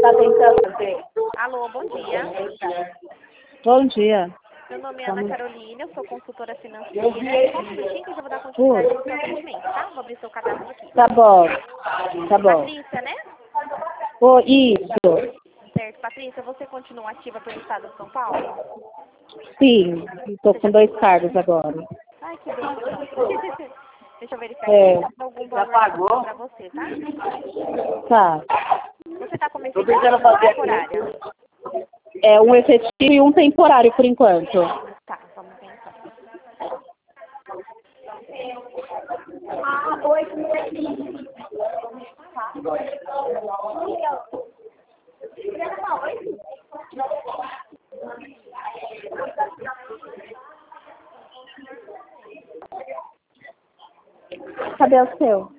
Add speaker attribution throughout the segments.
Speaker 1: está tentando fazer?
Speaker 2: Alô, bom dia.
Speaker 1: Bom dia.
Speaker 2: Meu nome é Ana Carolina, eu sou consultora financeira. Só um minutinho que eu já vou dar continuidade ao seu atendimento, tá? Vou abrir seu cadastro aqui.
Speaker 1: Tá bom. Tá bom.
Speaker 2: Patrícia, né?
Speaker 1: Oh, isso.
Speaker 2: Certo. Patrícia, você continua ativa pelo estado de São Paulo?
Speaker 1: Sim. Estou com 2 cargos agora.
Speaker 2: Ai, que bem. Deixa eu verificar aqui se tem algum valor para você, tá?
Speaker 1: Tá.
Speaker 2: Você está começando a temporária?
Speaker 1: É um efetivo e um temporário por enquanto.
Speaker 2: Tá, vamos pensar.
Speaker 1: Cadê o seu?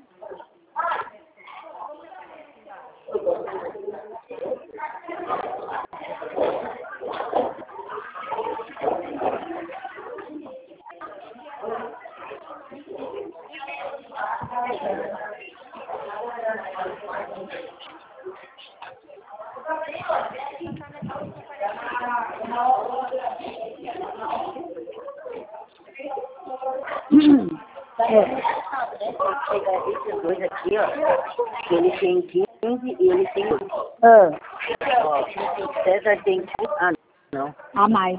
Speaker 3: Pegar esses dois aqui, ó. Ele tem 15 e ele tem 8. Ó, César tem 15. Ah, não.
Speaker 1: A mais.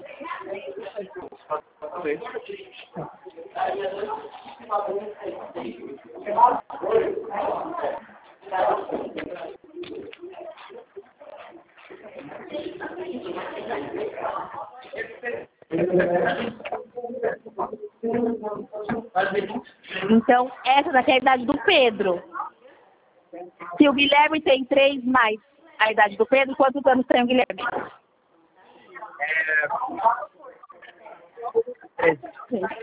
Speaker 1: Então, essa daqui é a idade do Pedro. Se o Guilherme tem 3 mais a idade do Pedro, quantos anos tem o Guilherme?
Speaker 3: 13.